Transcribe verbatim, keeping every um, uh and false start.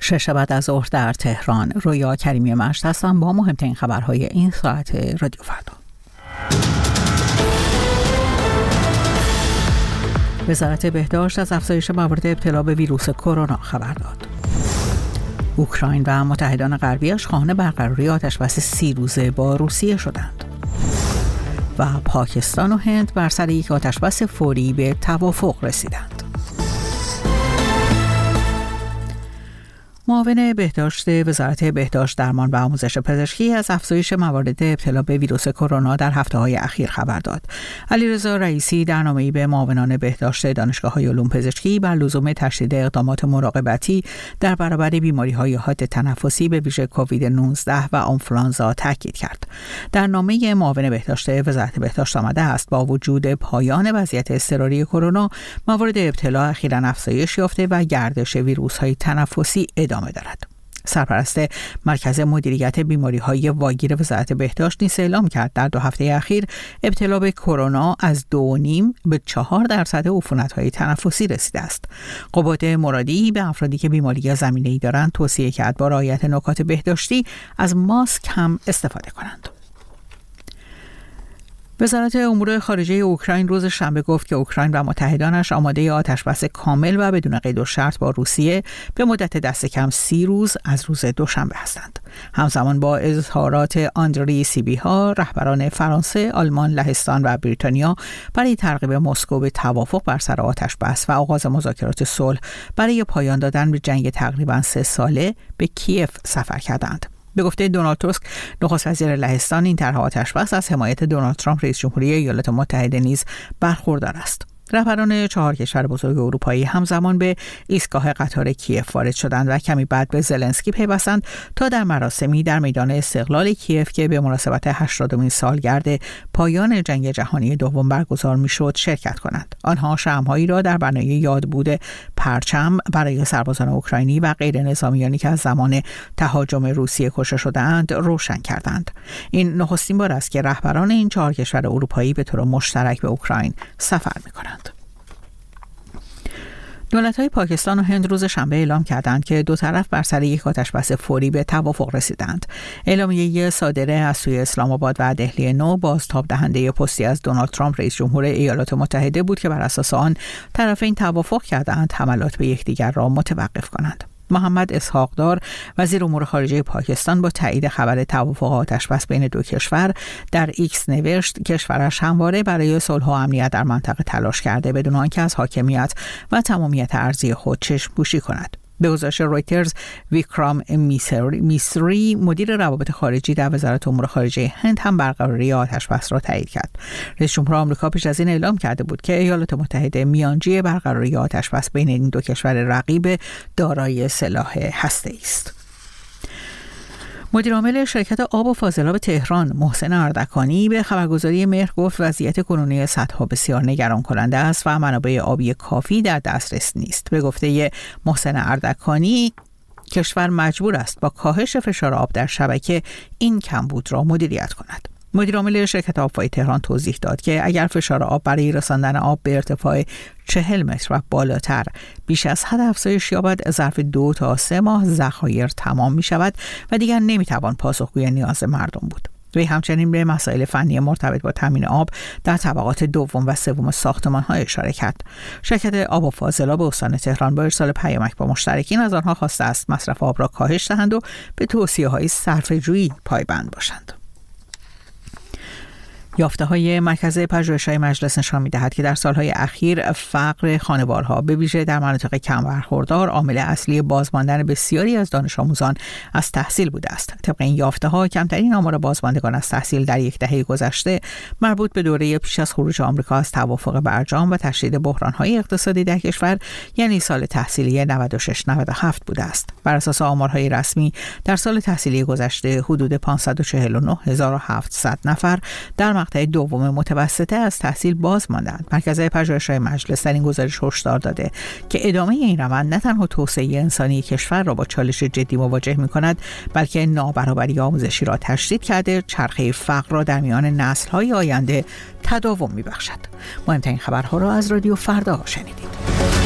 شش بعد از ظهر در تهران. رویا کریمی مشت هستم با مهمترین خبرهای این ساعت رادیو فردا. وزارت بهداشت از افزایش موارد ابتلا به ویروس کرونا خبر داد. اوکراین و متحدان غربیش خواهان برقراری آتشبس سی روزه با روسیه شدند. و پاکستان و هند بر سر یک آتشبس فوری به توافق رسیدند. معاون بهداشت وزارت بهداشت، درمان و آموزش پزشکی از افزایش موارد ابتلا به ویروس کرونا در هفته‌های اخیر خبر داد. علیرضا رئیسی در نامه‌ای به معاونان بهداشت دانشگاه‌های علوم پزشکی بر لزوم تشدید اقدامات مراقبتی در برابر بیماری‌های حاد تنفسی به ویژه کووید نوزده و آنفولانزا تاکید کرد. در نامه معاون بهداشت وزارت بهداشت آمده است با وجود پایان وضعیت اضطراری کرونا، موارد ابتلا اخیراً افزایش یافته و گردش ویروس‌های تنفسی ادامه دارد. سرپرست مرکز مدیریت بیماری‌های واگیر وزارت بهداشت نیز اعلام کرد در دو هفته اخیر ابتلا به کرونا از دو و نیم به چهار درصد عفونت‌های تنفسی رسیده است. قباد مرادی به افرادی که بیماری زمینه‌ای دارند توصیه کرد با رعایت نکات بهداشتی از ماسک هم استفاده کنند. وزارت امور خارجه اوکراین روز شنبه گفت که اوکراین و متحدانش آماده آتشبس کامل و بدون قید و شرط با روسیه به مدت دست کم سی روز از روز دوشنبه هستند. همزمان با اظهارات آندری سیبیها، رهبران فرانسه، آلمان، لهستان و بریتانیا برای ترغیب مسکو به توافق بر سر آتشبس و آغاز مذاکرات صلح برای پایان دادن به جنگ تقریباً سه ساله به کیف سفر کردند. به گفته دونالد تاسک، نخست وزیر لهستان، این طرح آتشبس از حمایت دونالد ترامپ رئیس جمهوری ایالات متحده نیز برخوردار است. رهبران چهار کشور بزرگ اروپایی همزمان به ایستگاه قطار کیف وارد شدند و کمی بعد به زلنسکی پیوستند تا در مراسمی در میدان استقلال کیف که به مناسبت هشتادمین سالگرد پایان جنگ جهانی دوم برگزار میشد شرکت کنند. آنها شمع‌هایی را در بنای یادبود پرچم برای سربازان اوکراینی و غیر نظامیانی که از زمان تهاجم روسیه کشته شده‌اند روشن کردند. این نخستین بار است که رهبران این چهار کشور اروپایی به طور مشترک به اوکراین سفر می‌کنند. دولت‌های پاکستان و هند روز شنبه اعلام کردند که دو طرف بر سر یک آتشبس فوری به توافق رسیدند. اعلامیه صادره از سوی اسلام آباد و دهلی نو بازتاب دهنده پستی از دونالد ترامپ رئیس جمهور ایالات متحده بود که بر اساس آن طرفین توافق کردند حملات به یکدیگر را متوقف کنند. محمد اسحاقدار وزیر امور خارجه پاکستان با تایید خبر توافق آتشبس بین دو کشور در ایکس نوشت کشورش همواره برای صلح و امنیت در منطقه تلاش کرده بدون آنکه از حاکمیت و تمامیت ارضی خود چشم پوشی کند. به گزارش رویترز، ویکرام میسری مدیر روابط خارجی در وزارت امور خارجه هند هم برقراری آتشبس را تایید کرد. رئیس جمهور آمریکا پیش از این اعلام کرده بود که ایالات متحده میانجی برقراری آتشبس بین این دو کشور رقیب دارای سلاح هسته‌ای است. مدیر عامل شرکت آب و فاضلاب تهران محسن اردکانی به خبرگزاری مهر گفت وضعیت کنونی سدها بسیار نگران کننده است و منابع آبی کافی در دسترس نیست. به گفته محسن اردکانی، کشور مجبور است با کاهش فشار آب در شبکه این کمبود را مدیریت کند. مدیر عامل شرکت آبوای تهران توضیح داد که اگر فشار آب برای رساندن آب به ارتفاع چهل متر و بالاتر بیش از حد افزایش یابد، ظرف دو تا سه ماه ذخایر تمام می شود و دیگر نمی توان پاسخگوی نیاز مردم بود. وی همچنین به مسائل فنی مرتبط با تامین آب در طبقات دوم و سوم ساختمان‌ها اشاره کرد. شرکت آب و فاضلاب استان تهران با ارسال پیامک با مشترکین از آنها خواسته است مصرف آب را کاهش دهند و به توصیه‌های صرفه‌جویی پایبند باشند. یافته‌های مرکز پژوهش‌های مجلس نشان می‌دهد که در سال‌های اخیر فقر خانوارها به ویژه در مناطق کم برخوردار عامل اصلی بازماندن بسیاری از دانش آموزان از تحصیل بوده است. طبق این یافته‌ها کمترین آمار بازماندگان از تحصیل در یک دهه گذشته مربوط به دوره پیش از خروج آمریکا از توافق برجام و تشدید بحران‌های اقتصادی در کشور، یعنی سال تحصیلی نود و شش نود و هفت بوده است. بر اساس آمارهای رسمی در سال تحصیلی گذشته حدود پانصد و چهل و نه هزار و هفتصد نفر در مقطع دوم متوسطه از تحصیل باز ماندند. مرکز پژوهش‌های مجلس در این گزارش هشدار داده که ادامه این روند نه تنها توسعه انسانی کشور را با چالش جدی مواجه می‌کند، بلکه نابرابری آموزشی را تشدید کرده، چرخه فقر را در میان نسل‌های آینده تداوم می‌بخشد. مهمترین خبرها را از رادیو فردا شنیدید.